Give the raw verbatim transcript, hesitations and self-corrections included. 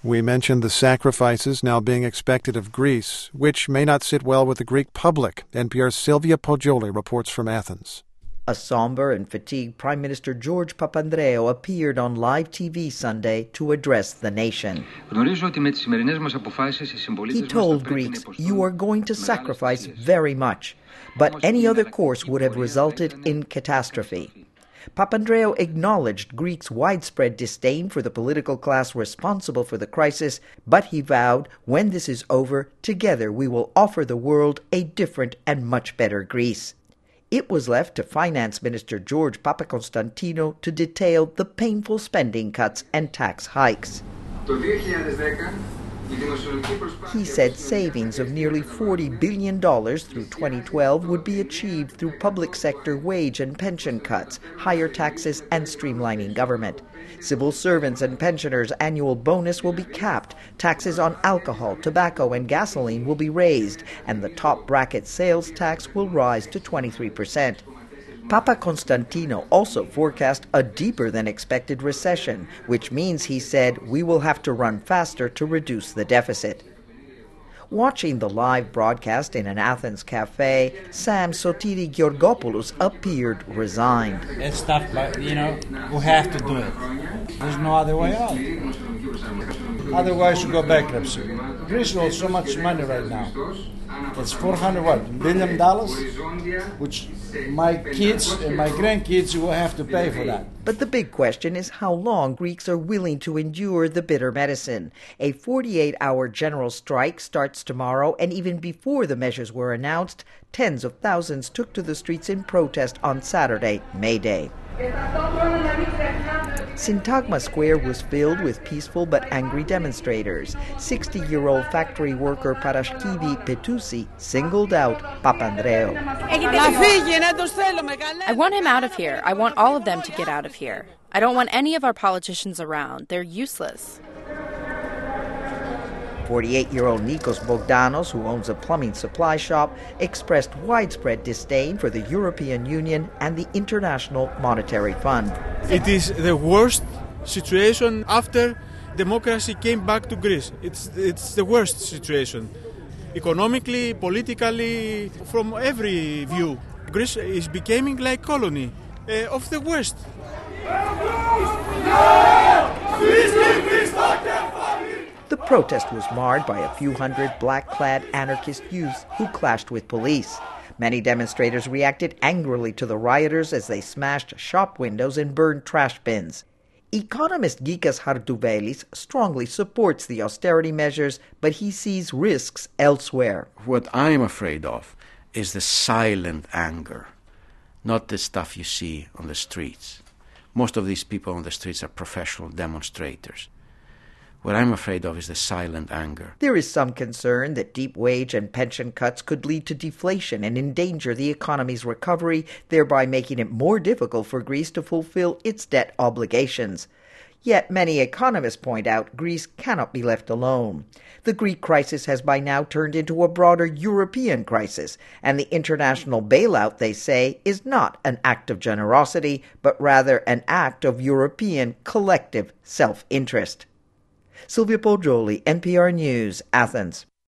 We mentioned the sacrifices now being expected of Greece, which may not sit well with the Greek public. N P R's Sylvia Poggioli reports from Athens. A somber and fatigued Prime Minister George Papandreou appeared on live T V Sunday to address the nation. He told Greeks, "You are going to sacrifice very much, but any other course would have resulted in catastrophe." Papandreou acknowledged Greeks' widespread disdain for the political class responsible for the crisis, but he vowed, when this is over, together we will offer the world a different and much better Greece. It was left to Finance Minister George Papakonstantinou to detail the painful spending cuts and tax hikes. He said savings of nearly forty billion dollars through twenty twelve would be achieved through public sector wage and pension cuts, higher taxes, and streamlining government. Civil servants and pensioners' annual bonus will be capped, taxes on alcohol, tobacco, and gasoline will be raised, and the top bracket sales tax will rise to twenty-three percent. Papakonstantinou also forecast a deeper-than-expected recession, which means, he said, we will have to run faster to reduce the deficit. Watching the live broadcast in an Athens cafe, Sam Sotiri Georgopoulos appeared resigned. It's tough, but, you know, we have to do it. There's no other way out. Otherwise, you go bankruptcy. Greece owes so much money right now. It's four hundred what, billion dollars, which my kids and my grandkids will have to pay for that. But the big question is how long Greeks are willing to endure the bitter medicine. A forty-eight hour general strike starts tomorrow, and even before the measures were announced, tens of thousands took to the streets in protest on Saturday, May Day. Syntagma Square was filled with peaceful but angry demonstrators. sixty-year-old factory worker Parashkidi Petousi singled out Papandreou. I want him out of here. I want all of them to get out of here. I don't want any of our politicians around. They're useless. forty-eight-year-old Nikos Bogdanos, who owns a plumbing supply shop, expressed widespread disdain for the European Union and the International Monetary Fund. It is the worst situation after democracy came back to Greece. It's, it's the worst situation. Economically, politically, from every view. Greece is becoming like colony uh, of the West. The protest was marred by a few hundred black-clad anarchist youths who clashed with police. Many demonstrators reacted angrily to the rioters as they smashed shop windows and burned trash bins. Economist Gikas Hardouvelis strongly supports the austerity measures, but he sees risks elsewhere. What I'm afraid of is the silent anger, not the stuff you see on the streets. Most of these people on the streets are professional demonstrators. What I'm afraid of is the silent anger. There is some concern that deep wage and pension cuts could lead to deflation and endanger the economy's recovery, thereby making it more difficult for Greece to fulfill its debt obligations. Yet many economists point out Greece cannot be left alone. The Greek crisis has by now turned into a broader European crisis, and the international bailout, they say, is not an act of generosity, but rather an act of European collective self-interest. Sylvia Poggioli, N P R News, Athens.